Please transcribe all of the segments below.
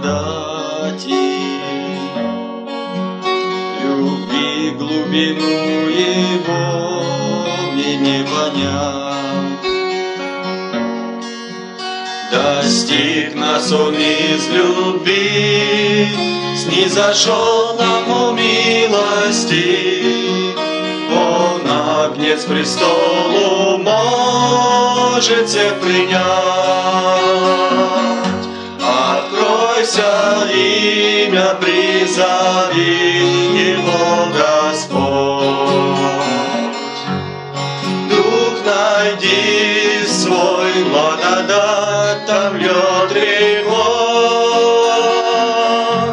благодати, любви глубину Его мне не понять. Достиг нас Он из любви, снизошел нам о милости. Он, Агнец престолу, может всех принять. Откройся, имя призови Его, Господь. Дух найди свой, благодать там льет рекой.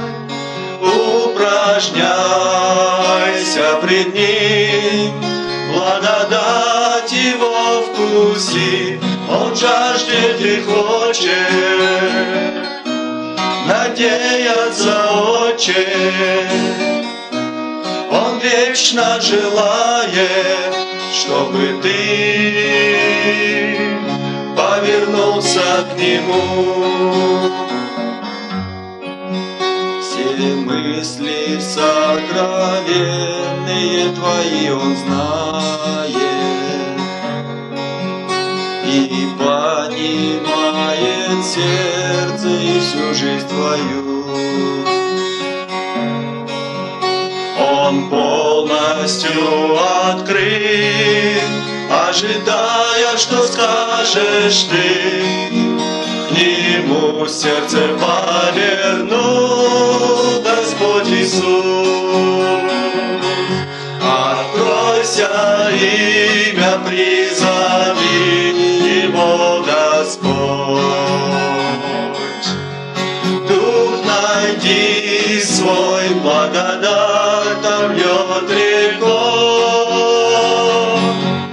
Упражняйся пред Ним, благодать Его вкуси. Он жаждет и хочет надеяться очень. Он вечно желает, чтобы ты повернулся к Нему. Все мысли сокровенные Твои Он знает и понимает сердце и всю жизнь Твою. Он полностью открыт, ожидая, что скажешь ты. К Нему сердце повернул Господь Иисус. Откройся, имя призови Его, Господь. Дух найди свой, благодать там льет рекой.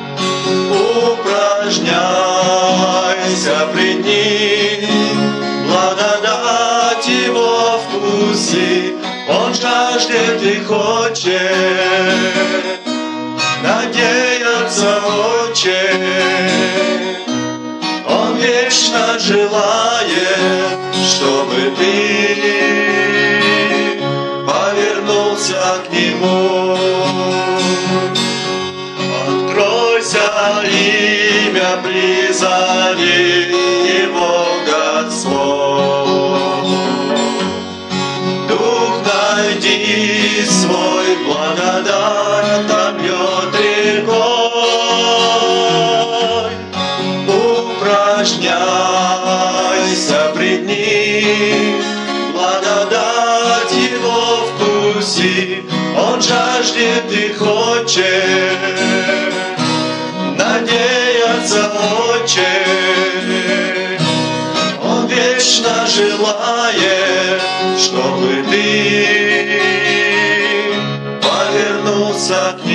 Упражняйся пред Ним, благодать Его вкуси. Он жаждет и хочет надеяться очень. Он вечно желает, чтобы ты повернулся к Нему. Откройся, имя призови Его, Господь. Дух найди свой, благодать там льет рекой. Упражняйся пред Ним, благодать Его вкуси. Он жаждет и хочет надеяться очень. Он вечно желает, чтобы ты повернулся к